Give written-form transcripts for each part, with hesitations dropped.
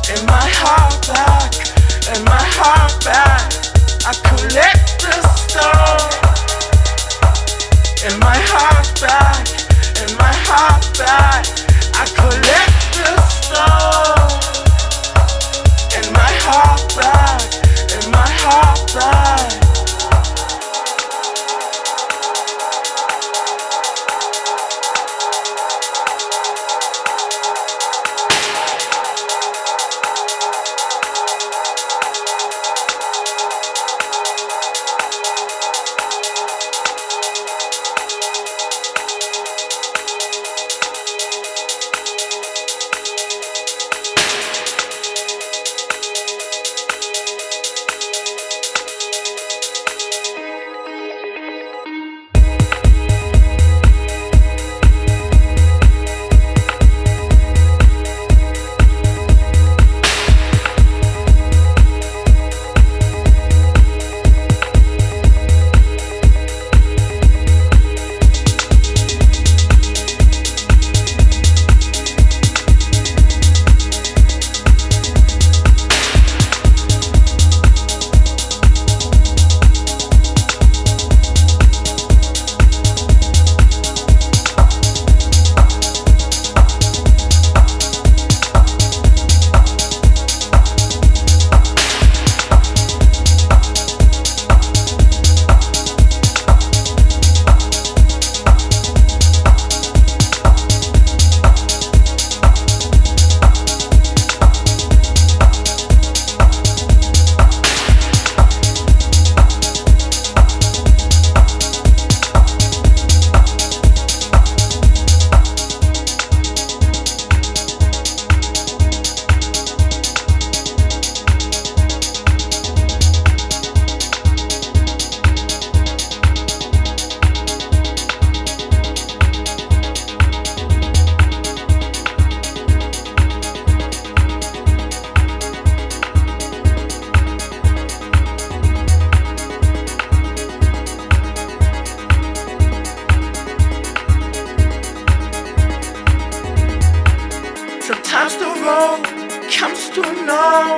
in my heart back, in my heart back. I collect the stone in my heart back, in my heart back. I collect the stone in my heart back, in my heart back. Sometimes the road comes to know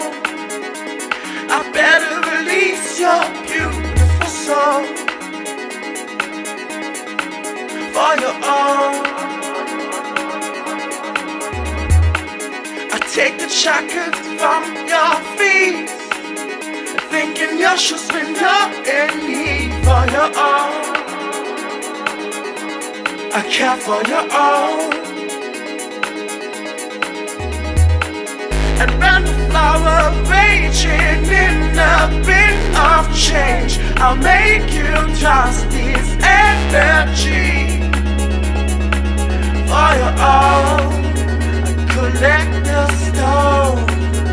I better release your beautiful soul for your own. I take the shackles from your feet, thinking you should spend your need for your own. I care for your own. And when the flower raging in a bit of change, I'll make you toss this energy for your own. I collect the stone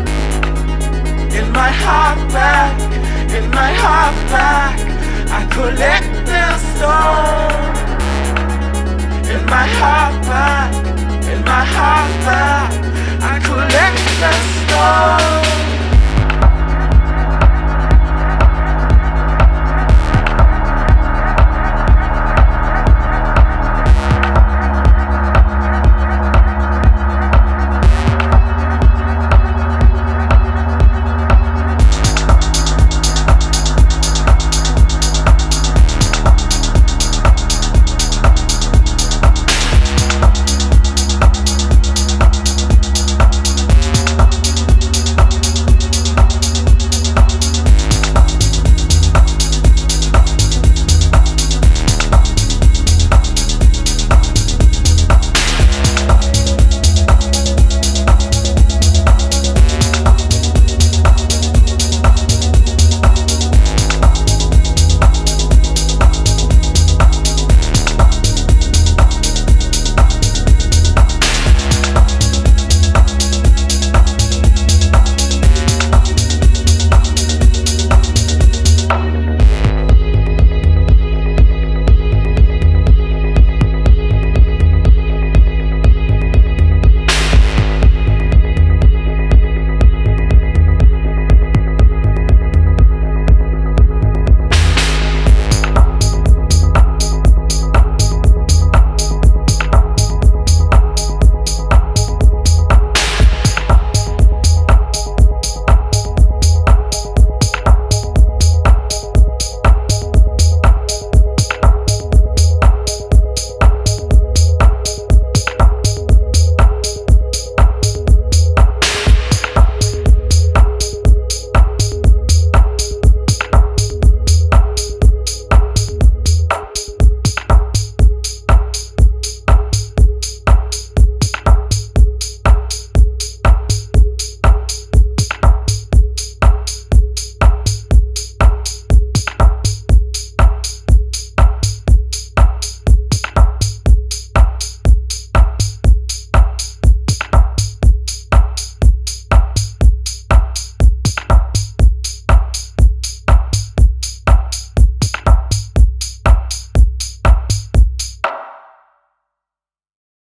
in my heart back, in my heart back. I collect the stone in my heart back, in my heart back. I collect the stone.